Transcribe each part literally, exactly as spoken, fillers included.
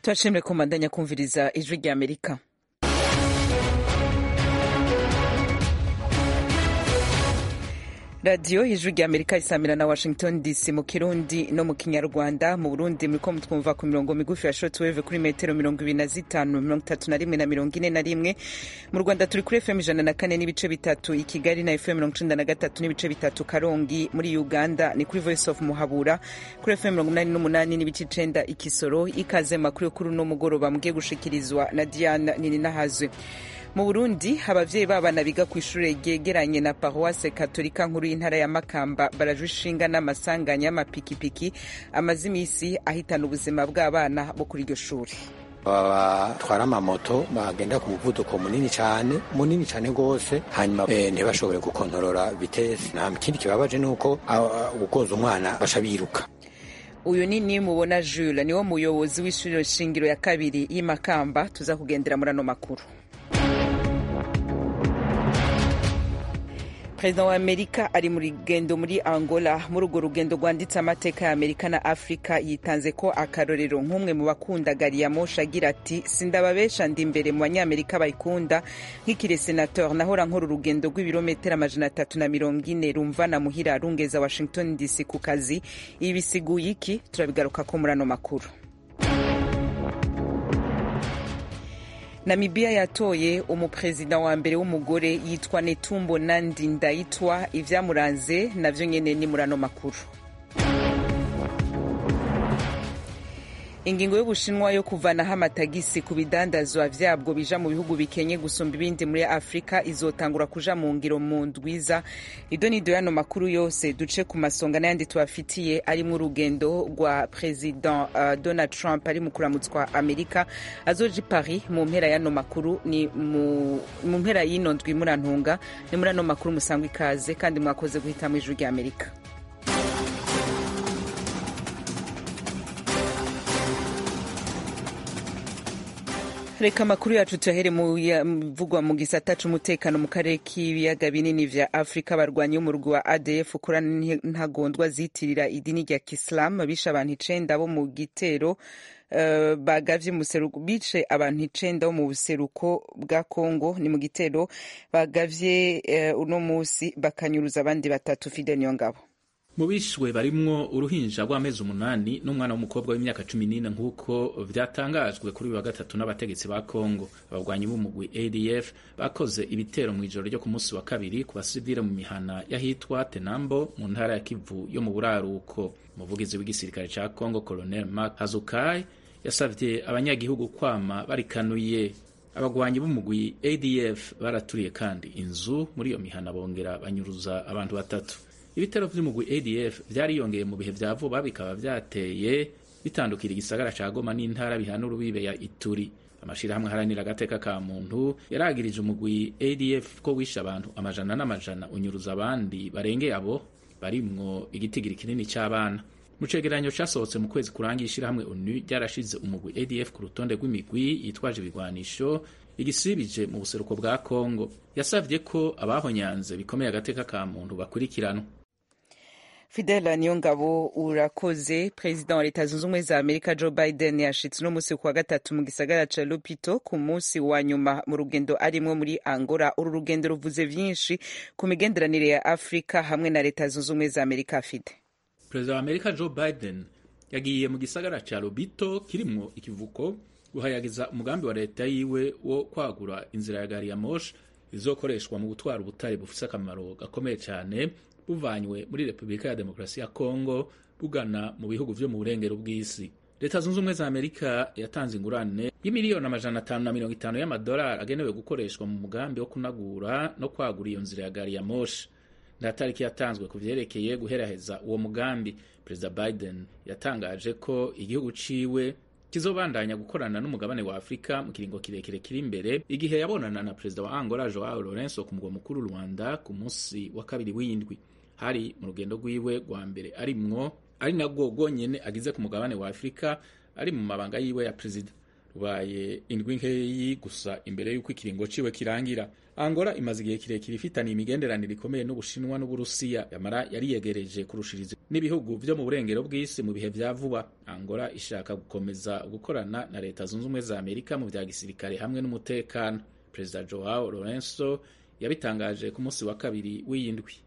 turashimire ko mbandanya kumviriza ijwi rya Amerika. radiyo ijwi rya Amerika isamira na Washington D C mu Kirundi no mu Kinyarwanda. Mu Burundi muriko mutwumva ku mirongo migufi ya shortwave kuri metero mirongo ibiri na zitanu mirongo itatu na rimwe na mirongo ine na rimwe. Mu Rwanda turi kuri F M ijana na kane n'ibice bitatu i Kigali na F M mirongo icenda na gatatu n'ibice bitatu Karongi. Muri Uganda ni kuri Voice of Muhabura kuri F M mirongo umunani n'umunani n'ibice icenda i Kisoro. Ikaze makuru kuri uno mugoroba mugiye gushikirizwa na Diana Nininahazwe. Mu Burundi abavyeyi b'abana biga ku ishure ryegeranye na Paroisse Katolika nkuru y'intara ya Makamba barajushinga n'amasanganya y'amapikipiki amaze imisi ahitana ubuzima bw'abana bo kuri iryo shuri. Batwara amamoto bagenda ku muvuduko munini cyane munini cyane gose, hanyuma e, ntibashobore gukontorora vitesse. Nta kindi kibabaje nuko gukoza umwana basha biruka. Uyu ni Nimubona Jules niwo muyobozi w'ishure shingiro ya kabiri y'Imakamba, tuza kugendera muri ano makuru. Perezida wa Amerika ari muri rugendo muri Angola. Muri urwo rugendo rwanditse amateka ya Amerika na Afrika, yitanze ko akarorero nk'umwe mu bakunda gari ya moshi agira ati sindababesha ndi imbere mu banyamerika bayikunda nk'ikire senateur nahora nkora urugendo rw'ibirometero amajana atatu na mirongo ine rumvana muhira rungeza Washington D C ku kazi. Ibi bisiguye iki? Turabigaruka ko muri ano makuru. Namibia yatoye umuprezida wa mbere w'umugore yitwa Netumbo Nandi Ndaitwa. Ivyamuranze navyo nyene ni murano makuru. Ingingo y'Ubushinwa yo kuvanaho amatagisi ku bidandazwa vyabwo bija mu bihugu bikenye gusumba ibindi muri Afrika izotangura kuja mu ngiro mu ndwiza. Idonido yano makuru yose duce ku masonga n'ayandi tubafitiye ari mu rugendo rwa President uh, Donald Trump ari mu kuramutswa Amerika azoje Paris mu mpera yano makuru ni mu, mu mpera y'ino ndwi murantunga. Ni muri ano makuru musangwa ikaze kandi mwakoze guhita mu ijwi rya Amerika. Reka makuru yacu tuyahere mu vugwa mu gisata c'umutekano mu karere k'ibiyaga binini vya Afrika. Barwanyi umurwi wa A D F ukora ntagondwa zitirira idini rya Islam bisha abantu icenda bo mu gitero Uh, bagavye mu seruko bice abantu icenda bo mu buseruko bwa Kongo. Ni mu gitero bagavye uh, uno musi bakanyuruza abandi batatu. Fidel Nyongabo. Mu bishwe barimwo uruhinja rw'amezi umunani n'umwana w'umukobwa w'imyaka cumi n'ine nk'uko vyatangajwe kuri wa gatatu n'abategetsi ba Kongo. Abagwanyi b'umugwi A D F bakoze ibitero mw'ijoro ryo ku munsi wa kabiri ku basivile mu mihana yahitwa Tenambo mu ntara ya Kivu yo mu buraruko. Umuvugizi w'igisirikare ca Kongo Colonel Mark Hazukai yasavye abanyagihugu kwama barikanuye. Abagwanyi b'umugwi A D F baraturiye kandi inzu muri iyo mihana bongera banyuruza abantu batatu. Ibitero vy'umugwi A D F vyariyongeye mu bihe vya vuba, bikaba vyateye bitandukira igisagara ca Goma n'intara bihana urubibe ya Ituri. Amashirahamwe haranira agateka ka muntu yaragirije umugwi A D F ko wisha abantu amajana n'amajana unyuruza abandi barengeye abo barimwo igitigiri kinini c'abana. Mu cegeranyo casohotse mu kwezi kurangira, ishirahamwe O N U ryarashize umugwi A D F ku rutonde rw'imigwi yitwaje ibigwanisho igisibije mu buseruko bwa Kongo. Yasavye ko abahonyanze bikomeye agateka ka muntu bakurikiranwa. Fidel Nyongabo urakoze. President wa Leta Zunze Ubumwe za Amerika Joe Biden yashitse no musi kwa gatatu mu gisagara ca Lupito ku musi wa nyuma mu rugendo arimwo muri Angola. Uru rugendo ruvuze vyinshi ku migenderanire ya Afrika hamwe na Leta Zunze Ubumwe za Amerika. Fide President wa Amerika Joe Biden yagiye mu gisagara ca Lupito kirimwo ikivuko guhayagiza umugambi wa leta yiwe wo kwagura inzira ya gari ya moshi izokoreshwa mu gutwara ubutare bufise akamaro gakomeye cyane buvanywe muri Republika ya Demokarasi ya Kongo bugana mu bihugu vyo mu burengero bw'isi. Leta Zunze Ubumwe za Amerika yatanze ingurane y'imiliyoni amajana atanu na mirongo itanu y'amadolari agenewe gukoreshwa mu mugambi wo kunagura no kwagura iyo nzira ya gari ya moshi. Nta tariki yatanzwe ku vyerekeye guheraheza uwo mugambi. Perezida Biden yatangaje ko igihugu ciwe kizobandanya gukorana n'umugabane wa Afrika mu kiringo kirekire kiri imbere, igihe yabonana na Perezida wa Angola Joao Lourenço ku mugwa mukuru Rwanda ku munsi wa kabiri w'indwi. Hari mu rugendo rwiwe rwa mbere arimwo ari nagwo gonyene agize ku mugabane wa Afrika ari mu mabanga yiwe ya Perezida. ubaye indwi nkeyi gusa imbere y'uko ikiringo ciwe kirangira. Angola imaze igihe kirekire ifitaniye imigenderanire ikomeye n'Ubushinwa n'Uburusiya, yamara yari yegereje kurushiriza n'ibihugu vyo mu burengero bw'isi mu bihe vya vuba. Angola ishaka gukomeza gukorana na Leta Zunze Ubumwe za Amerika mu vya gisirikare hamwe n'umutekano. Perezida Joao Lourenço yabitangaje ku munsi wa kabiri w'iyindwi.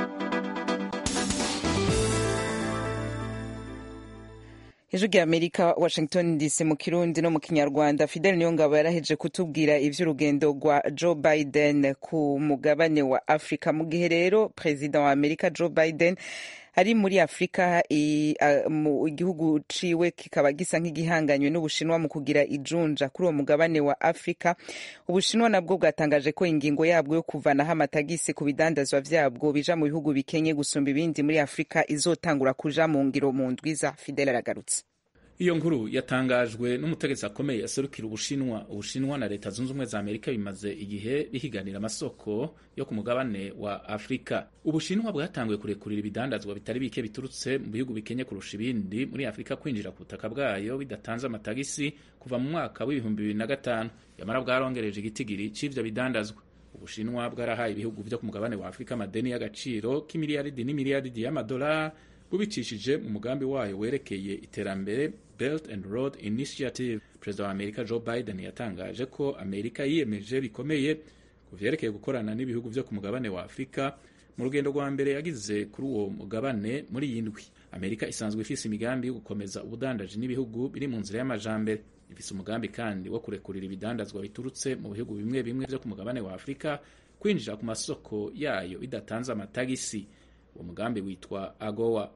Ijwi rya Amerika, Washington D C mu Kirundi no mu Kinyarwanda. Fidel Niyongabo yaraheje kutubwira ivy'urugendo rwa Joe Biden ku mugabane wa Afrika, mu gihe rero Perezida wa Amerika Joe Biden ari muri Afrika, mu igihugu ciwe kikaba gisa nk'igihanganywe n'Ubushinwa mu kugira ijunja kuri uwo mugabane wa Afrika. Ubushinwa nabwo bwatangaje ko ingingo yabwo yo kuvanaho amatagisi ku bidandazwa vyabwo bija mu bihugu bikenye gusumba ibindi muri Afrika izotangura kuja mu ngiro mu ndwiza. Fidel aragarutse. Iyo nkuru yatangajwe n'umutegetsi akomeye yaserukira Ubushinwa. Ubushinwa na Leta Zunze Ubumwe za Amerika bimaze igihe bihiganira amasoko yo ku mugabane wa Afrika. Ubushinwa bwatanguye kurekurira ibidandazwa bitari bike biturutse mu bihugu bikenye kurusha ibindi muri Afrika kwinjira ku butaka bwayo bidatanze amatagisi kuva mu mwaka w'ibihumbi bibiri na gatanu. Yamara bwarongereje igitigiri c'ivyo bidandazwa. Ubushinwa bwarahaye ibihugu vyo ku mugabane wa Afrika amadeni y'agaciro k'imiliyaridi n'imiliyaridi y'amadolari bubicishije mu mugambi wayo werekeye iterambere Belt and Road Initiative. Perezida wa Amerika Joe Biden yatangaje ko Amerika yiyemeje bikomeye ku vyerekeye gukorana n'ibihugu vyo ku mugabane wa Afrika mu rugendo rwa mbere yagize kuri uwo mugabane muri iyi ndwi. Amerika isanzwe ifise imigambi yo gukomeza ubudandaji n'ibihugu biri mu nzira y'amajambere. Ifise umugambi kandi wo kurekurira ibidandazwa biturutse mu bihugu bimwe bimwe vyo ku mugabane wa Afrika kwinjira ku masoko yayo bidatanze amatagisi. Uwo mugambi witwa AGOA.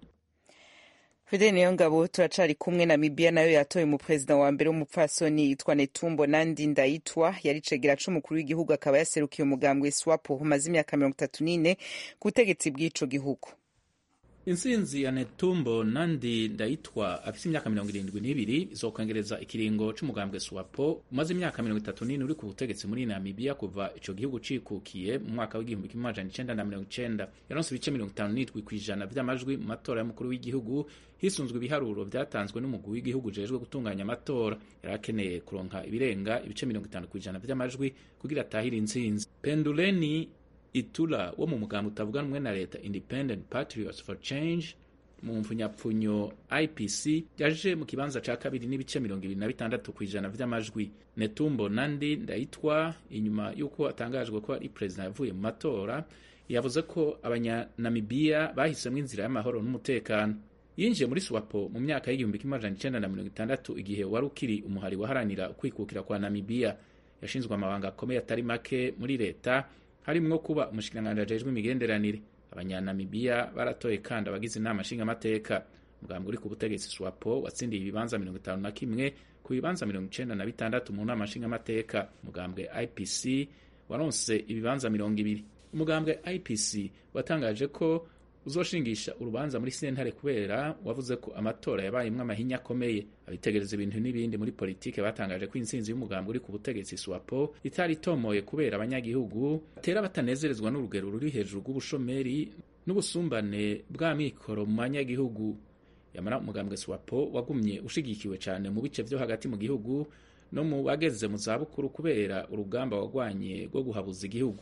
Fidel Niyongabo, turacari kumwe. Namibia nayo yatoye mu president wa mbere w'umupfasoni yitwa Netumbo Nandi Ndaitwa, yari cegera c'umukuru w'igihugu, akaba yaserukiye umugambwe SWAPO umaze imyaka mirongo itatu n'ine ku butegetsi bw'ico gihugu. Intsinzi ya Netumbo Nandi Ndaitwa afise imyaka mirongo irindwi n'ibiri izokongereza ikiringo c'umugambwe SWAPO umaze imyaka mirongo itatu n'ine uri ku butegetsi muri Namibia kuva ico gihugu cikukiye mu mwaka w'igihumbi kimwe amajana icenda na mirongo icenda. Yaronse ibice mirongo itanu n'indwi kw'ijana vy'amajwi mu matora y'umukuru w'igihugu hisunzwe ibiharuro vyatanzwe n'umugwi w'igihugu ujejwe gutunganya amatora. Yarakeneye kuronka ibirenga ibice mirongo itanu kw'ijana vy'amajwi kugira atahire intsinzi. Penduleni Itula wo mu mugambi utavuganwe na leta Independent Patriots for Change mu mfunyapfunyo I P C yaje mu kibanza ca kabiri n'ibice mirongo ibiri na bitandatu kw'ijana vy'amajwi. Netumbo Nandi Ndaitwa, inyuma y'uko atangajwe ko ari president yavuye mu matora, yavuze ko abanyanamibia bahisemwo inzira y'amahoro n'umutekano. Yinjiye muri SWAPO mu myaka y'igihumbi kimwe amajana icenda na mirongo itandatu igihe wari ukiri umuhari waharanira ukwikukira kwa Namibia. Yashinzwe amabanga akomeye atari make muri leta, harimwo kuba umushikiranganji ajejwe imigenderanire. Abanyanamibia baratoye kandi abagize inama nshingamateka. Umugambi uri ku butegetsi SWAPO watsindiye ibibanza mirongo itanu na kimwe ku bibanza mirongo icenda na bitandatu mu nama nshingamateka. Umugambwe I P C waronse ibibanza mirongo ibiri. Umugambwe I P C watangaje ko uzoshingisha urubanza muri sentare kubera wavuze ko amatora yabayemwo amahinya akomeye. Abitegereza ibintu n'ibindi muri politike batangaje ko intsinzi y'umugambi uri ku butegetsi SWAPO itari itomoye kubera abanyagihugu batera batanezerezwa n'urugero ruri hejuru rw'ubushomeri n'ubusumbane bw'amikoro mu banyagihugu. Yamara umugambwe SWAPO wagumye ushigikiwe cyane mu bice vyo hagati mu gihugu no mu bageze mu zabukuru kubera urugamba wagwanye rwo guhabuza igihugu.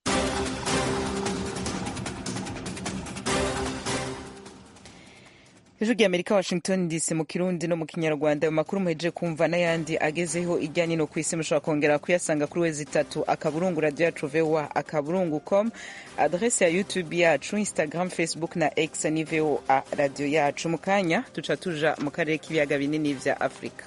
Ijwi rya Amerika, Washington D C mu Kirundi no mu Kinyarwanda. Ayo makuru muhejeje kumva n'ayandi agezeho irya nino kw'isi mushobora kongera kuyasanga kuri wezi itatu akaburungu radio yacu V O A akaburungu com. Adresse ya YouTube yacu, Instagram, Facebook na X ni V O A radio yacu. Mu kanya tuca tuja mu karere k'ibiyaga binini vya Afrika.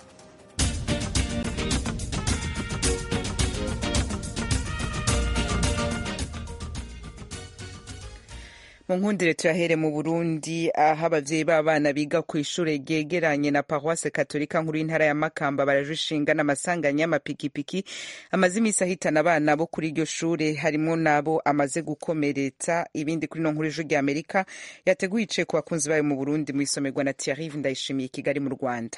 Mu nkundire tuyahere mu Burundi, aho abavyeyi b'abana biga ku ishure ryegeranye na Paroisse Katolika nkuru y'intara ya Makamba barajishinga n'amasanganya y'amapikipiki amaze imisi ahitana abana bo kuri iryo shure, harimwo nabo amaze gukomeretsa. Ibindi kuri no nkuru y'Ijwi rya Amerika yateguye ice ku bakunzi bayo mu Burundi, mw'isomerwa na Thierry Ndayishimiye Kigali mu Rwanda.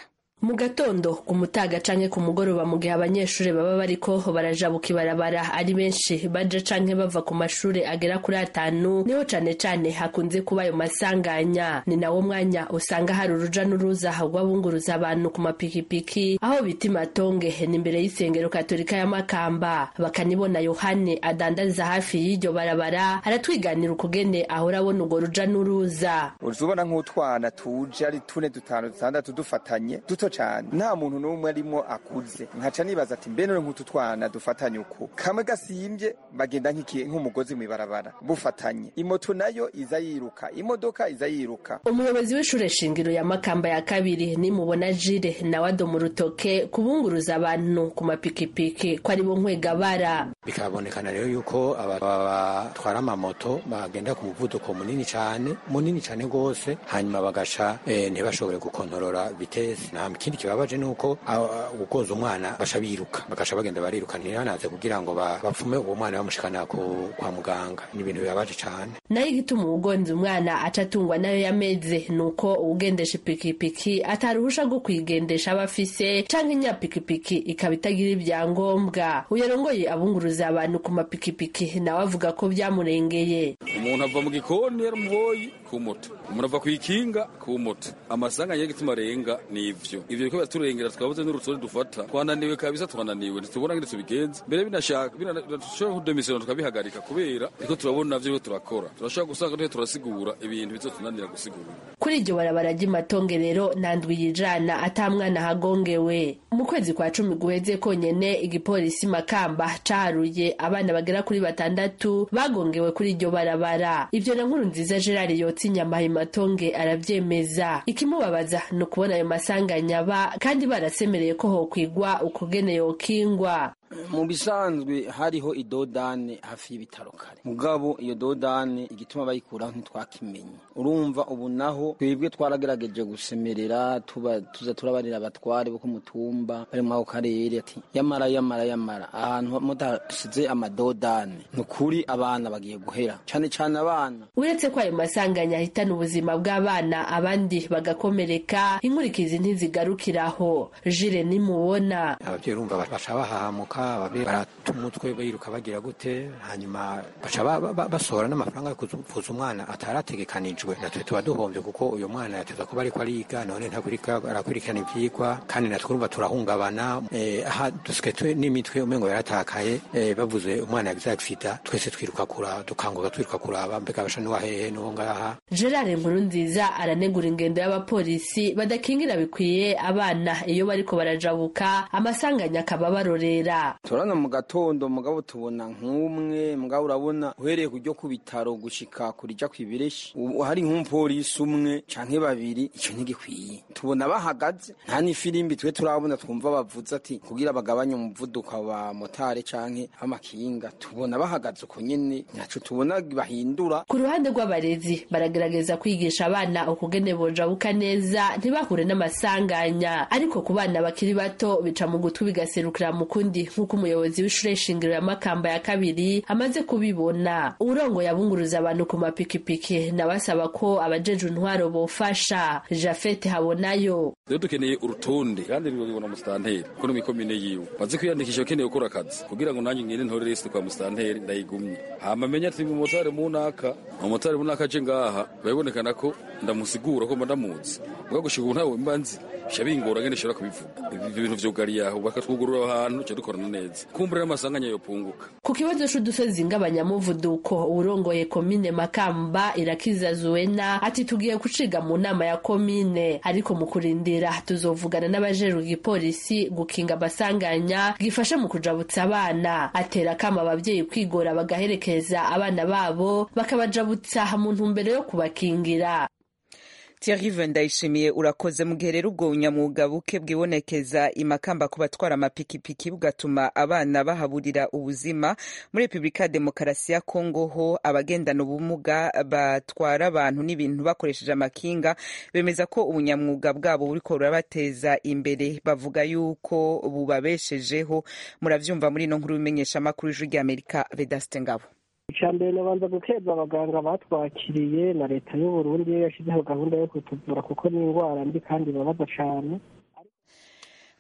mu gatondo ku mutaga canke ku mugoroba mu gihe abanyeshuri baba bariko barajabuka ibarabara ari benshi baja canke bava ku mashure agera kuri atanu niho cane cane hakunze kuba ayo masanganya. Ni nawo mwanya usanga hari uruja n'uruza rw'abunguruza abantu ku mapikipiki aho bita Matonge n'imbere y'isengero Katolika ya Makamba. Bakanibona Yohane adandariza hafi y'iryo barabara aratwiganira ukugene ahora abona urwo ruja n'uruza. Uzubona nk'utwana tuje ari tune dutanu dutandatu dufatanye duto cyane, nta muntu n'umwe arimo akuze. Nkaca nibaza ati mbe none nk'utu twana dufatanye uko kamwe gasimbye bagenda nk'iki nk'umugozi mw'ibarabara bufatanye, imoto nayo iza yiruka, imodoka iza yiruka. Umuyobozi w'ishure shingiro ya Makamba ya kabiri Nimubona Jire nawe adoma urutoke kubunguruza abantu ku mapikipiki ko ari bo nkwegabara. Bikabonekana rero yuko abatwara amamoto bagenda ku muvuduko munini cyane munini cyane gose, hanyuma bagasha eh, ntibashobore gukontorora vitesse. Nta kindi kibabaje nuko ukoza umwana basha biruka bagasha bagenda bariruka ntibanaze kugira ngo bapfume uwo mwana bamushikana ku kwa muganga. Ni ibintu bibabaje cyane. Nayo igituma ugonze umwana acatungwa nayo yameze nuko ugendesha ipikipiki ataruhusha gwo kwigendesha abafise canke inyapikipiki ikaba itagira ibyangombwa. Uyarongoye abunguruza abantu ku mapikipiki nawe avuga ko byamurengeye. Umuntu ava mu gikoni yaramuboyi ku moto, umuntu ava kwikinga ku moto. Amasanga y'igituma arenga nivyo ivyo biko baturengera twabuze n'urutsore dufata twananiwe kabisa twananiwe ntitubona ngire tubigenze mbere binashaka binashobora kudemisiyona tukabihagarika kubera ariko turabona navyo turakora turashaka gusanga twe turasigura ibintu bizotunanira gusigura. Kuri iryo barabara ry'Imatonge rero nandwi yijana atamwana hagongewe. Mu kwezi kwa cumi guheze konyene igipolisi Makamba caharuye abana bagera kuri batandatu bagongewe kuri iryo barabara. Ivyo na nkuru nziza Gerard Yotsi nyama Imatonge aravyemeza. Ikimubabaza no kubona ayo masanganya ba kandi barasemereye ko ho kwigwa ukugene yokingwa. Mu bisanzwe hariho idodane hafi y'ibitaro kare, mugabo iyo dodane igituma bayikuraho ntitwakimenye. Urumva ubu naho twebwe twaragerageje gusemerera tuba tuza turabarira abatware bo ku mutumba bari mu karere ati yamara yamara yamara ahantu mudasize amadodane nukuri abana bagiye guhera cyane cyane abana. Uretse ko ayo masanganya ahitana ubuzima bw'abana abandi bagakomereka, inkurikizi ntizigarukiraho. Jire Nimubona abavyeyi urumva basha bahahamuka baratumutwe biruka bagira gute, hanyuma baca basora n'amafaranga yo kuvuza umwana atarategekanijwe. Natwe tuba duhombye kuko uyu mwana yateza kuba ariko ariga none ntakurika arakurikirana ivyigwa, kandi natwe urumva turahungabana. Eh, aha dusiketwe n'imitwe umengo yaratakaye. Eh, bavuze umwana yagize accident twese twiruka kura dukanguka twiruka kuraba mbega basha ni wahehe no ngaha. Gerard Nkurunziza aranegura ingendo y'abapolisi badakingira bikwiye abana iyo bariko barajabuka amasanganya akababarorera. Turana mu gatondo mugabo tubona nk'umwe mugabo urabona uhereye kujyo ku bitaro gushika kurija kwibireshi hari nk'umupolisi umwe canke babiri, ico ntigikwiye. Tubona bahagaze nta ni filimbi twe turabona twumva bavuze ati kugira bagabanye umuvuduko wa motare canke amakinga, tubona bahagaze uko nyene nyaco tubona bahindura. Ku ruhande rw'abarezi baragerageza kwigisha abana ukugene bojabuka neza ntibahure n'amasanganya, ariko ku bana bakiri bato bica mu gutwi bigaserukira mu kundi nk'uko umuyobozi w'ishure shingiro ya Makamba ya kabiri amaze kubibona. Urongo yabunguruza abantu ku mapikipiki nabasaba ko abajeje intwaro bofasha. Jafete Habonayo rero dukeneye urutonde kandi rubibona mustanteri ko no mikomine yiwe bazi kwiyandikisha ukeneye gukora akazi kugira ngo nanjye ngene ntore list kwa mustanteri ndayigumye hama menya ati mu motari munaka mu motari munaka je ngaha babonekana ko ndamusigura ko ndamuzi bwo gushika ntawe mbanzi shabingora ngene shora kubivuga ibintu vyugari yaho bakatwugurura ahantu cyo dukorana neza kumbura amasanganya yo punguka. Ku kibazo c'udusozi ng'abanyamuvuduko urongoye komine Makamba Irakiza Zuena ati tugiye kuciga mu nama ya komine, ariko mu kurindira tuzovugana n'abajeru igipolisi gukinga amasanganya gifasha mu kujabutsa abana. Atera kama abavyeyi kwigora bagaherekeza abana babo bakabajabutsa mu ntumbero yo kubakingira. Thierry Vendayishimiye urakoze. Mu gihe rero ubwo bunyamwuga buke bwibonekeza Imakamba ku batwara amapikipiki bugatuma abana bahaburira ubuzima, muri Republika Demokarasi ya Kongo ho abagendana ubumuga batwara abantu n'ibintu bakoresheje amakinga bemeza ko ubunyamwuga bwabo buriko burabateza imbere, bavuga yuko bubabeshejeho. Muravyumva muri no nkuru bimenyesha makuru y'Ijwi ry'Amerika Vedaste Ngabo. Icambere nabanza gukeza abaganga batwakiriye na leta y'u Burundi yashizeho gahunda yo kutuvura kuko ni ingwara mbi kandi babaza cyane.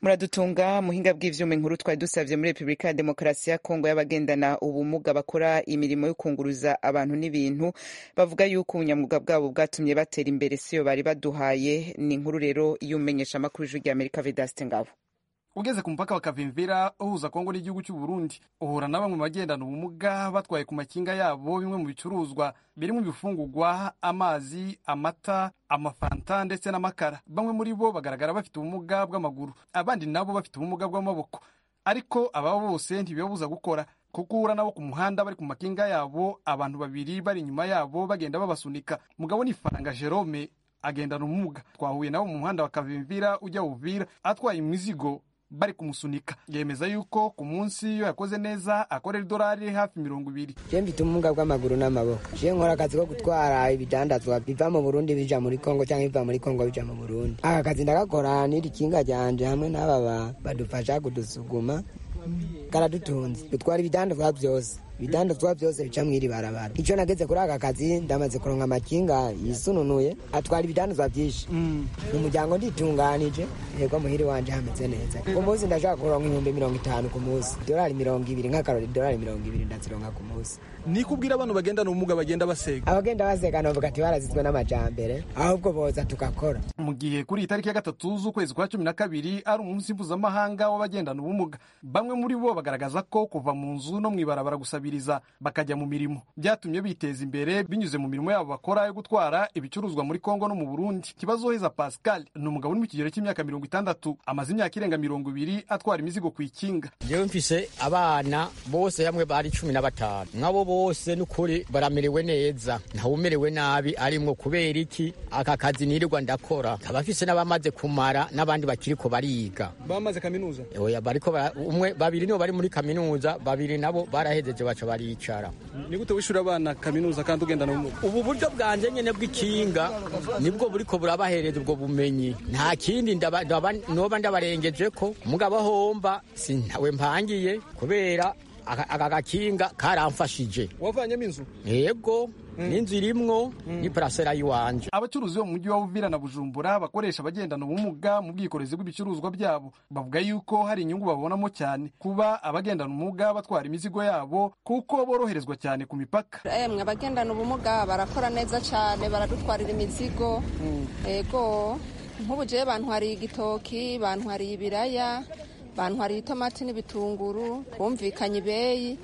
muradutunga muhinga bw'ivyuma inkuru twari dusavye muri Republika ya Demokarasi ya Kongo y'abagendana ubumuga bakora imirimo yo kunguruza abantu n'ibintu bavuga yuko ubunyamwuga bwabo bwatumye batera imbere siyo bari baduhaye. Ni inkuru rero y'umenyesha makuru y'Ijwi ry'Amerika Vedaste Ngabo. Ugeze ku mupaka wa Kavimvira uhuza Kongo n'igihugu cy'u Burundi uhura na bamwe mu bagendana ubumuga batwaye ku makinga yabo bimwe mu bicuruzwa birimo ibifungurwa, amazi, amata, amafanta ndetse n'amakara. Bamwe muri bo bagaragara bafite ubumuga bw'amaguru, abandi nabo bafite ubumuga bw'amaboko, ariko aba bose ntibibabuza gukora kuko uhura nabo ku muhanda bari ku makinga yabo, abantu babiri bari inyuma yabo bagenda babasunika. Mugabo ni Faranga Jerome agendana ubumuga, twahuye nabo mu muhanda wa Kavimvira ujya Uvira atwaye imizigo bari kumusunika. Yemeza yuko ku munsi iyo yakoze neza akorera idolari hafi mirongo ibiri. Je mfite ubumuga bw'amaguru n'amaboko. Je nkora akazi ko gutwara ibidandazwa biva mu Burundi bija muri Kongo cyangwa biva muri Kongo bija mu Burundi. Aka kazi ndagakora n'iri kinga ryanje hamwe n'aba badufasha kudusuguma karadutunze. Dutwara ibidandazwa byose. Ibidandazwa byose bica mwiri barabara. Icyo nageze kuri aka kazi ndamaze kuronka amakinga yisununuye atwara ibidandazwa byinshi. Mm. Mu muryango nditunganije yego muhiri wanje hameze neza. Ku munsi ndashaka kuronka ibihumbi mirongo itanu ku munsi. Dolari mirongo ibiri nk'akarori dolari mirongo ibiri ndazironka ku munsi. Ni kubwira abantu bagenda n'ubumuga bagenda basega. Abagenda basega navuga ati barazizwe n'amajambere ahubwo boza tukakora. Mu gihe kuri itariki ya gatatu z'ukwezi kwa cumi na kabiri ari umunsi mpuzamahanga w'abagendana ubumuga, bamwe muri bo bagaragaza ko kuva mu nzu no mwibarabara gusabiriza bakajya mu mirimo byatumye biteza imbere binyuze mu mirimo yabo bakora yo gutwara ibicuruzwa muri Kongo no mu Burundi. Kibazoheza Pascal ni umugabo uri mu kigero cy'imyaka mirongo itandatu, amaze imyaka irenga mirongo ibiri atwara imizigo ku ikinga. Jewe mfise abana bose hamwe bari cumi na batanu, nkabo bose n'ukuri baramerewe neza, ntawumerewe nabi arimwo. Kubera iki aka kazi nirirwa ndakora, abafise n'abamaze kumara n'abandi bakiriko bariga bamaze kaminuza. Oya bariko umwe babiri nibo bari muri kaminuza, babiri nabo barahejeje baca baricara. Ni gute wishura abana kaminuza kandi ugenda n'ubumuga? Ubu buryo bwanje nyene bw'ikinga nibwo buriko burabahereza ubwo bumenyi, nta kindi ndaba noba ndabarengeje ko mugabo homba sintawe mpangiye kubera aka gakinga karamfashije. Wavanyemo inzu? Yego. Mm. N'inzu irimwo mm. ni parasera yiwanje. Abacuruzi bo mu mujyi wa Uvira na Bujumbura bakoresha abagendana ubumuga mu bwikorezi bw'ibicuruzwa byabo bavuga yuko hari inyungu babonamo cyane kuba abagendana ubumuga batwara imizigo yabo kuko boroherezwa cyane ku mipaka. Emwe abagendana ubumuga barakora neza cyane, baradutwarira imizigo. Yego mm. nk'ubu je bantwariye igitoki, bantwariye ibiraya, bantwariye itomati n'ibitunguru, bumvikanye ibeyi,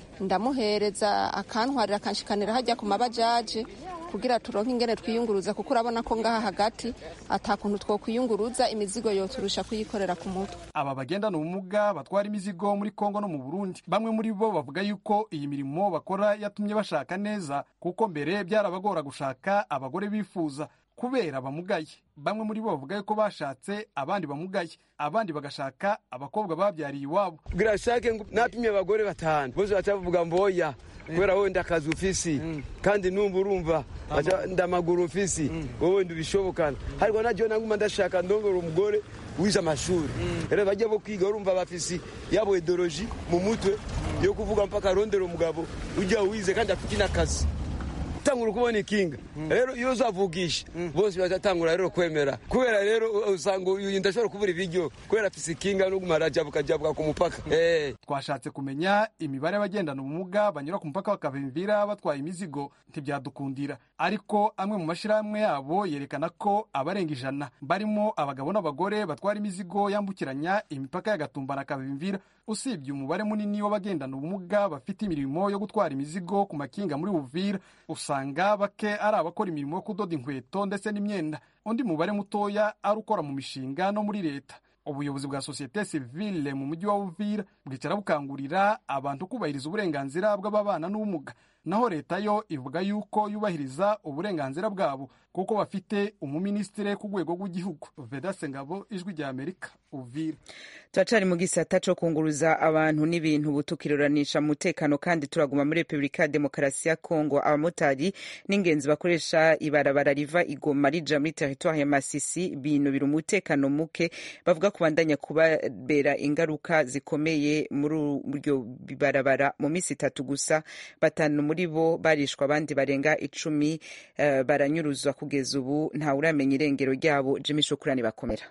ndamuhereza akantwarira akanshikanira hajya ku mabajaje kugira turonke ingene twiyunguruza, kuko urabona ko ngaha hagati atakuntu two kwiyunguruza, imizigo yoturusha kuyikorera ku mutwe. Aba bagendana ubumuga batwara imizigo muri Kongo no mu Burundi, bamwe muri bo bavuga yuko iyi mirimo bakora yatumye bashaka neza, kuko mbere byarabagora gushaka abagore bifuza kubera bamugaye. Bamwe muri bo bavuga yuko bashatse abandi bamugaye, abandi bagashaka abakobwa babyariye iwabo. Kugira shake napimye abagore batanu bose batavuga mboya kubera wowe ndakazi ufisi mm. kandi numva urumva ndamaguru ufisi mm. wowe ndubishobokana hariko najyo nanguma ndashaka ndongora umugore wiza amashuri mm. rero bajye bo kwiga urumva bafisi yabo ideology mu mutwe yo kuvuga mpaka rondero umugabo ujya wize kandi afite nakazi tangura kubona ikinga rero iyo uzavugisha bose bazatangura rero kwemera kubera rero usanga uyu ndashobora kubura ibiryo kubera afise ikinga no gumara jabuka jabuka ku mupaka. Eh twashatse kumenya imibare y'abagendana ubumuga banyura ku mupaka wa Kavimvira batwaye imizigo ntibyadukundira, ariko amwe mu mashirahamwe yabo yerekana ko abarenga ijana barimo abagabo n'abagore batwara imizigo yambukiranya imipaka ya Gatumba na Kavimvira. Usibye umubare munini w'abagendana ubumuga bafite imirimo yo gutwara imizigo ku makinga muri Uvira, usanga bake ari abakora imirimo yo kudoda inkweto ndetse n'imyenda, undi mubare mutoya ari ukora mu mishinga no muri leta. Ubuyobozi bwa societe civile mu mujyi wa Uvira bwicara bukangurira abantu kubahiriza uburenganzira bw'ababana n'ubumuga, naho leta yo ivuga yuko yubahiriza uburenganzira bwabo kuko bafite umuministire ku rwego rw'igihugu. Vedaste Ngabo, Ijwi rya Amerika, Uvira. Turacari mu gisata co kunguruza abantu n'ibintu butukiruranisha mu mutekano, kandi turaguma muri Republika ya Demokarasi ya Kongo. Abamotari n'ingenzi bakoresha ibarabara riva Igoma rija muri territoire ya Masisi binubira umutekano muke, bavuga kubandanya kubabera ingaruka zikomeye muri uryo bibarabara. Mu misi itatu gusa batanu muri bo barishwa, abandi barenga icumi uh, baranyuruzwa. Kugeza ubu nta uramenya irengero ryabo. Jimmy Shukrani bakomera.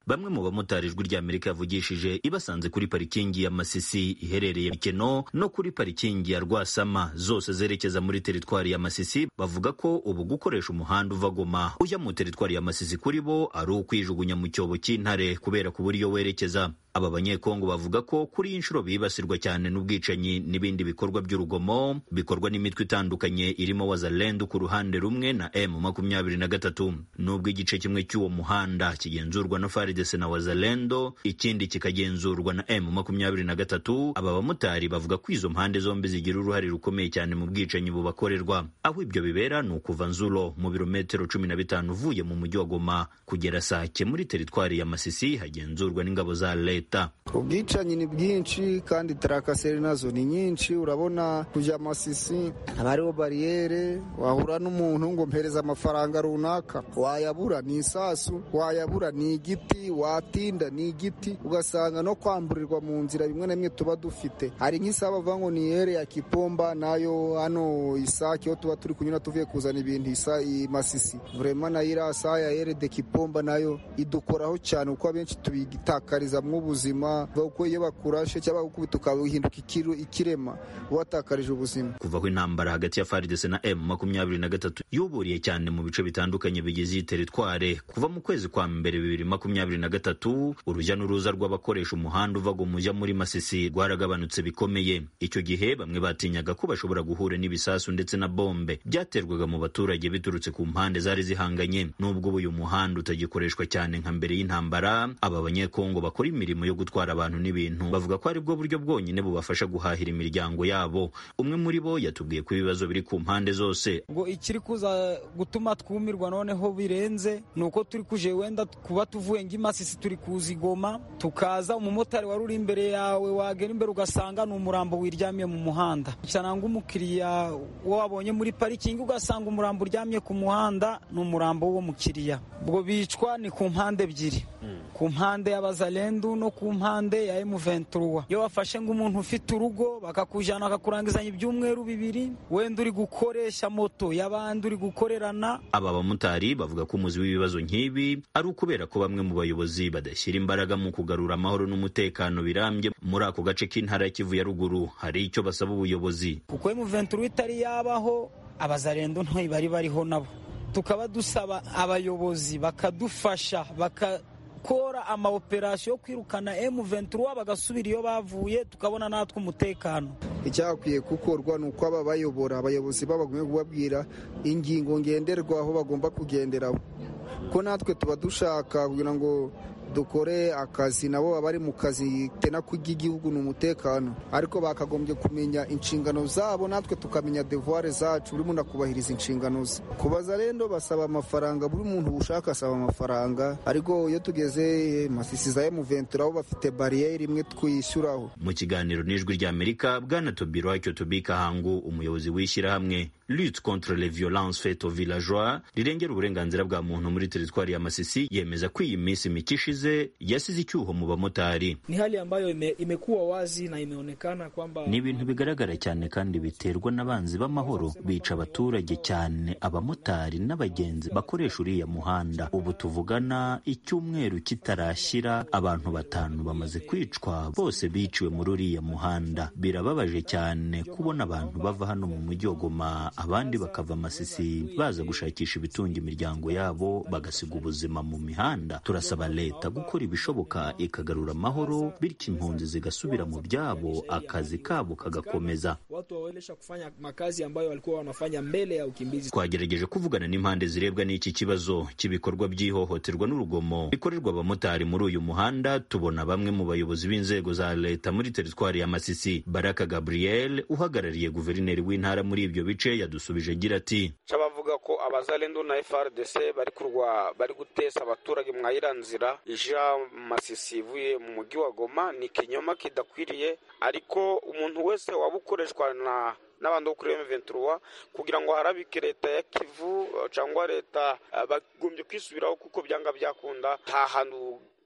bamwe mu bamotari ijwi rya Amerika yavugishije ibasanze kuri parikingi ya Masisi iherereye Keno no kuri parikingi ya Rwasama zose zerekeza muri teritwari ya Masisi, bavuga ko ubu gukoresha umuhanda uva Goma ujya mu teritwari ya Masisi kuri bo ari ukwijugunya mu cyobo cy'intare kubera kubura iyo werekeza. Aba banyekongo bavuga ko kuri inshuro bibasirwa cyane n'ubwicanyi n'ibindi bikorwa by'urugomo bikorwa n'imitwe itandukanye irimo Wazalendo ku ruhande rumwe na M makumyabiri na gatatu. Nubwo igice kimwe cy'uwo muhanda kigenzurwa na F A R D C na Wazalendo, ikindi kikagenzurwa na M makumyabiri na gatatu, aba bamotari bavuga ko izo mpande zombi zigira uruhare rukomeye cyane mu bwicanyi bubakorerwa. Aho ibyo bibera ni ukuva Nzulo mu birometero cumi na bitanu uvuye mu mujyi wa Goma kugera Sake muri teritwari ya Masisi hagenzurwa n'ingabo za leta. Ubwicanyi ni bwinshi kandi tarakaseri nazo ni nyinshi. Urabona kujya Masisi hariho bariyere, wahura n'umuntu ngo mpereza amafaranga runaka, wayabura ni isasu, wayabura ni igiti, watinda ni igiti, ugasanga no kwamburirwa mu nzira bimwe na bimwe tuba dufite. Hari nk'isaba bavuga ngo ni ere ya Kipomba, nayo hano Isake ho tuba turi kunyura tuvuye kuzana ibintu isa i Masisi. Vraiment na irasa ya ere de Kipomba nayo idukoraho cyane kuko abenshi tubigitakariza mu ubuzima, uko iyo bakurashe cyangwa gukubita ukahinduka ikirema watakarije ubuzima. Kuva ku intambara hagati ya F A R D C na M makumyabiri na gatatu yuburiye cyane mu bice bitandukanye bigize iyi teritware. Kuva mu kwezi kwa mbere bibiri makumyabiri na gatatu urujya n'uruza rw'abakoresha umuhanda uva Goma muri Masisi rwaragabanutse bikomeye. Icyo gihe bamwe batinyaga ko bashobora guhura n'ibisasu ndetse na bombe byaterwaga mu baturage biturutse ku mpande zari zihanganye. Nubwo uyu muhanda utagikoreshwa cyane nka mbere y'intambara, aba banyekongo bakora imirimo yo gutwara abantu n'ibintu bavuga ko ari bwo buryo bwonyine bubafasha guhahira imiryango yabo. Umwe muri bo yatubwiye ko ibibazo biri ku mpande zose. Ngo ikiri kuza gutuma twumirwa noneho birenze nuko turi kuje wenda kuba tuvuye ng'Imasisi turi kuza Goma, tukaza umumotari wari uri imbere yawe wagera imbere ugasanga ni umurambo wiryamiye mu muhanda. Cyananga umukiriya wabonye muri parikingi ugasanga umurambo uryamye ku muhanda ni umurambo wo mukiriya. Ubwo bicwa ni ku mpande ebyiri, ku mpande y'Abazalendo no ku mpande ya M vingt-trois. Iyo bafashe ngo umuntu ufite urugo bakakujana akakurangizanya ibyumweru bibiri, wenda uri gukoresha moto y'abandi uri gukorerana. Aba bamotari bavuga ko umuzi w'ibibazo nk'ibi ari ukubera ko bamwe mu bayobozi badashyira imbaraga mu kugarura amahoro n'umutekano birambye muri ako gace k'intara ya Kivu ya ruguru. Hari icyo basaba ubuyobozi. Kuko M vingt-trois itari yabaho, Abazalendo nto bari bariho nabo. Tukaba dusaba abayobozi bakadufasha baka kora ama operasiyo kwirukana M vingt-trois bagasubira iyo bavuye, tukabona natwe umutekano. Icyakwiye gukorwa ni uko aba bayobora abayobozi babagomba kubabwira ingingo ngenderwaho bagomba kugenderaho, ko natwe tuba dushaka kugira ngo dukore akazi, nabo baba bari mu kazi tena kw'igihugu n'umutekano, ariko bakagombye kumenya inshingano zabo, natwe tukamenya devoir zacu, buri muntu akubahiriza inshingano ze. Kubaza rero basaba amafaranga, buri muntu ushaka asaba amafaranga, ariko iyo tugeze Masisi za M vingt-trois aho bafite barriere imwe twishyuraho. Mu kiganiro n'ijwi rya Amerika, Bwana Tobirwacyo Tobika Hangu, umuyobozi w'ishyirahamwe Lutte contre les violences faites aux villageois rirengera uburenganzira bwa muntu muri teritwari ya Masisi, yemeza ko iyi minsi mikishize yasize icyuho mu bamotari. Ni hali ambayo ime, imekuwa wazi na imeonekana kwamba ni ibintu bigaragara cyane kandi biterwa n'abanzi b'amahoro bica abaturage cyane abamotari n'abagenzi bakoresha uriya muhanda. Ubu tuvugana icyumweru kitarashyira abantu batanu bamaze kwicwa, bose biciwe muri uriya muhanda. Birababaje cyane kubona abantu bava hano mu mujyi wa Goma abandi bakava Masisi baza gushakisha ibitunga imiryango yabo bagasiga ubuzima mu mihanda. Turasaba leta gukora ibishoboka ikagarura amahoro, bityo impunzi zigasubira mu byabo, akazi kabo kagakomeza. Watu wawelesha kufanya makazi ambayo walikuwa wanafanya mbele ya ukimbizi. Twagerageje kuvugana n'impande zirebwa n'iki kibazo cy'ibikorwa by'ihohoterwa n'urugomo bikorerwa abamotari muri uyu muhanda. Tubona bamwe mu bayobozi b'inzego za leta muri teritwari ya Masisi. Baraka Gabriel uhagarariye guverineri w'intara muri ibyo bice yadusubije agira ati: "Cabavuga ko Abazalendo na F A R D C bari kurwa bari gutesa abaturage mwayira nzira ija Masisi ivuye mu mujyi wa Goma, ni kinyoma kidakwiriye, ariko umuntu wese wabukoreshwa na n'abandi kuri M vingt-trois kugira ngo harabike leta ya Kivu cyangwa leta bagombye kwisubiraho, kuko byanga byakunda nta hantu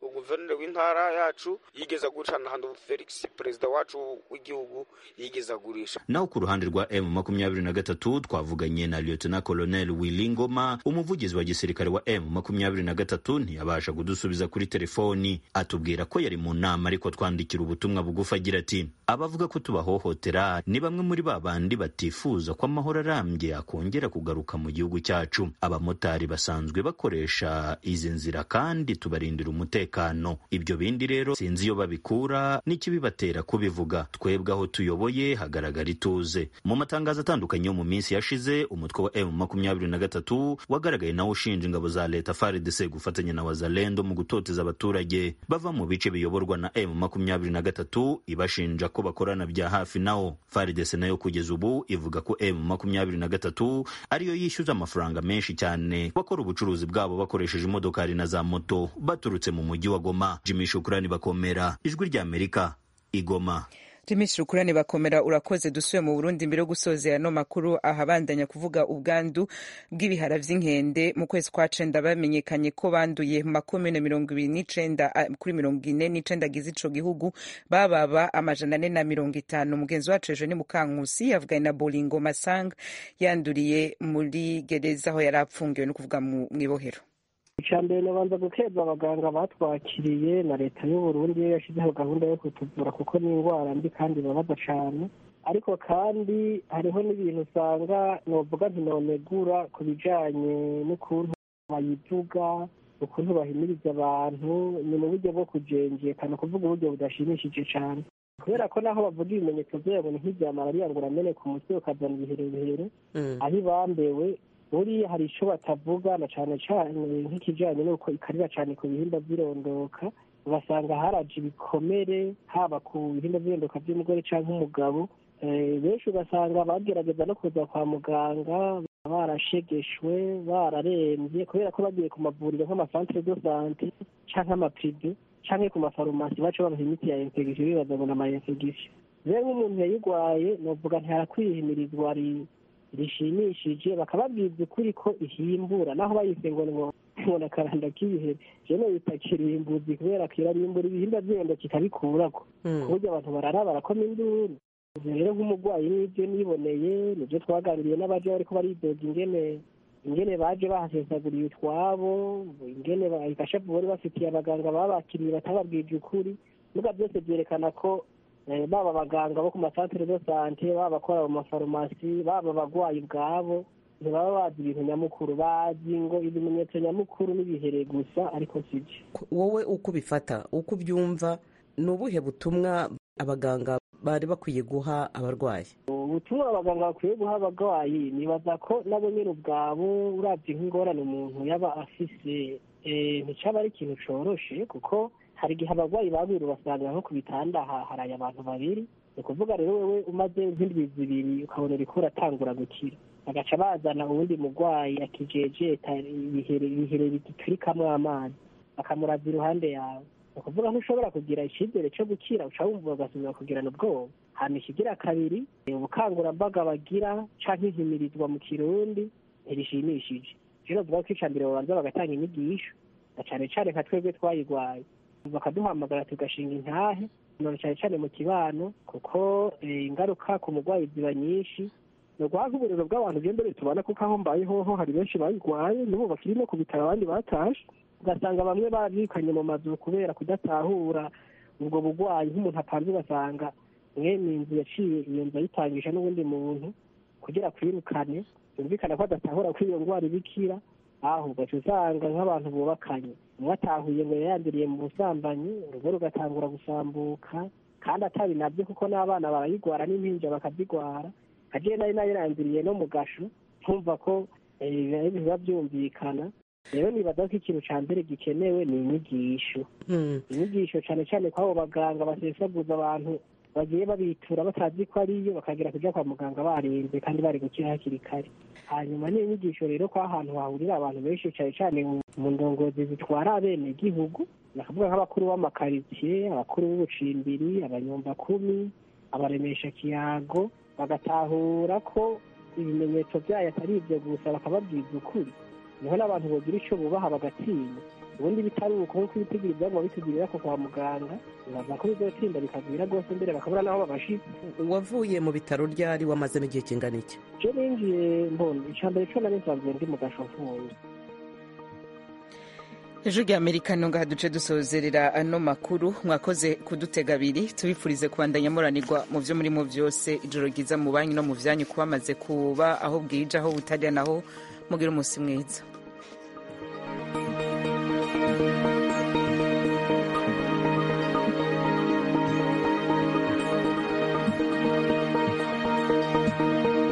guverineri w'intara yacu yigeza gurisha n'ahandi Felix perezida wacu w'igihugu yigeza gurisha. Naho ku ruhande rwa M makumyabiri na gatatu twavuganye na Lieutenant Colonel Willy Ngoma, umuvugizi wa gisirikare wa M makumyabiri na gatatu, ntiyabasha kudusubiza kuri telefoni. Atubwira ko yari mu nama ariko twandikira ubutumwa bugufi agira ati abavuga ko tubahohotera ni bamwe muri babandi batifuza ko amahoro arambye akongera kugaruka mu gihugu cyacu. Abamotari basanzwe bakoresha izi nzira kandi tubarindira umutekano. Ibyo bindi rero sinzi iyo babikura n'ikibibatera kubivuga. Twebwe aho tuyoboye hagaragara ituze. Mu matangazo atandukanye yo mu minsi yashize, umutwe wa M makumyabiri na gatatu wagaragaye nawo ushinja ingabo za leta F A R D C gufatanya na wazalendo mu gutoteza abaturage bava mu bice biyoborwa na M makumyabiri na gatatu, ibashinja ko bakorana bya hafi nawo. F A R D C nayo kugeza ubu ivuga ko M makumyabiri na gatatu ariyo yishyuza amafaranga menshi cyane bakora ubucuruzi bwabo bakoresheje imodokari na za moto baturutse mu mujyi wa Goma. Jimmy Shukrani Bakomera, Ijwi rya Amerika, Igoma. Jimmy Shukrani Bakomera, urakoze. Dusuye mu Burundi mbere yo gusozera no makuru ahabandanya kuvuga ubwandu bw'ibihara vy'inkende. Mu kwezi kwa cenda bamenyekanye ko banduye mu makomune mirongo ibiri n'icenda kuri mirongo ine n'icenda agize ico gihugu, bababa amajana ane na mirongo itanu. Mugenzi wacu ejo ni Mukankusi yavuganye na Bolingo Masanga yanduriye muri gereza aho yari apfungiwe, no kuvuga mu ibohero. Icambere nabanza gukeza abaganga batwakiriye na leta y'u Burundi yashizeho gahunda yo kutuvura kuko ni indwara mbi kandi babaza cyane, ariko kandi hariho n'ibintu usanga novuga ntinonegura ku bijanye n'ukuntu bayivuga, ukuntu bahimiriza abantu, ni mu buryo bwo kujenjekana, kuvuga uburyo budashimishije cyane, kubera ko naho bavuga ibimenyetso byabo ni nk'ibya malariya ngo urameneka umutwe ukazana ibiherehere, aho ibambewe buriya hari icyo batavuga na cyane cyane nk'ikijyanye n'uko ikarira cyane ku bihimba by'irondoka, ugasanga haraje ibikomere haba ku bihimba by'irondoka by'umugore cyangwa umugabo. Benshi ugasanga bagerageza no kuza kwa muganga barashegeshwe, bararembye, kubera ko bagiye ku mavuriro nk'amasantere de sante cyangwa amaprive cyangwa ku mafarumasi baca babaha imiti ya infection bibaza ngo ni ama infection. Rero nk'umuntu yayirwaye novuga ntiharakwihimirizwa rishimishije, bakababwiza ukuri ko ihimbura, naho bayise ngo ngo akaranda k'ibihere jeno bitakirimbuzi, kubera ko irarimbura ibihimba by'enda kikabikurako ku buryo abantu barara barakoma induru. Rero nk'umurwayi n'ibyo niboneye nibyo twaganiriye n'abaje bariko baridoga ingene ingene baje bahasesaguriye utwabo, ingene bayikashavu bari bafitiye abaganga babakiriye batababwije ukuri. Nuga byose byerekana ko baba abaganga bo ku masantere de sante, baba bakora mu mafarumasi, baba abagwayi ubwabo ntibaba bazi ibintu nyamukuru, bazi ngo ibimenyetso nyamukuru n'ibihere gusa, ariko sibyo. Wowe uko ubifata, uko ubyumva, ni ubuhe butumwa abaganga bari bakwiye guha abarwayi? Ubutumwa abaganga bakwiye guha abarwayi, nibaza ko nabo nyine ubwabo uravye nk'ingorane umuntu yaba afise nticaba ari ikintu coroshe, kuko hari igihe abarwayi babiri basanga nko ku bitanda haraye abantu babiri. Ni ukuvuga rero wewe umaze nk'indwi zibiri ukabona uriko uratangura gukira, bagaca bazana uwundi murwayi akijejeta ibihere bigiturikamwo amazi bakamuraza iruhande yawe. Ni ukuvuga ntushobora kugira icizere co gukira, uca wumva ugasubira kugirana ubwoba. Hama ikigira kabiri, ubukangurambaga bagira canke intimirizwa mu Kirundi ntirishimishije. Rero novuga ko ica mbere babanza bagatanga inyigisho, na cane cane nka twebwe twayirwaye bakaduhamagara tugashinga intahe, none cyane cyane mu kibano, kuko ingaruka ku murwayi ziba nyinshi. No guhaza uburiro bw'abantu byembere tubana, kuko aho mbaye hoho hari benshi bayirwaye n'ubu bakiri no ku bitaro, abandi batashe, ugasanga bamwe babikanye mu mazu kubera kudatahura ubwo burwayi. Nk'umuntu apanze ugasanga mwene inzu yaciye iyo nzu ayitangisha n'ubundi muntu kugira kwirukane, yumvikana ko adatahura ko iyo ndwara ibikira, aho ugaca usanga nk'abantu bubakanye umwe atahuye ngo yayanduriye mu busambanyi, urugo rugatangura gusambuka, kandi atari nabyo kuko n'abana barayigwara n'impinja bakazigwara. Aje nari nayiranduriye no mu gasho, ntumva ko biba byumvikana. Rero nibaza ko ikintu ca mbere gikenewe ni inyigisho, inyigisho cane cane kw'abo baganga basesaguza abantu bagiye babitura batazi ko ariyo, bakagira kuja kwa muganga barenze kandi bari gukira hakiri kare. Hanyuma ni inyigisho rero ko ahantu hahurira abantu benshi cane cane mu ndongozi zitwara abene gihugu, nakavuga nk'abakuru b'amakaritsiye, abakuru b'ubucimbiri, abanyumbakumi, abaremesha kiyago, bagatahura ko ibimenyetso byayo atari ibyo gusa, bakababwiza ukuri. Niho n'abantu bogira ico bubaha bagatinya. ubundi bitari uko nkuko ibitigiri byaguma bitugirira ko kwa muganga baza ko bizotinda bikagwira rwose mbere bakabura n'aho babashitse. wavuye mu bitaro ryari wamazemo igihe kingana iki? je ninjiye mbona icambere co nari nsanzwe ndi mu gasho mfunze. ejo rya amerika ntunga duce dusozerera ano makuru. Mwakoze kudutega abiri, tubifurize kubandanya muranirwa mu byo murimo byose. Ijoro ryiza mu banyu no mu byanyu, kuba amaze kuba aho bwije aho butajya naho mugira umunsi mwiza.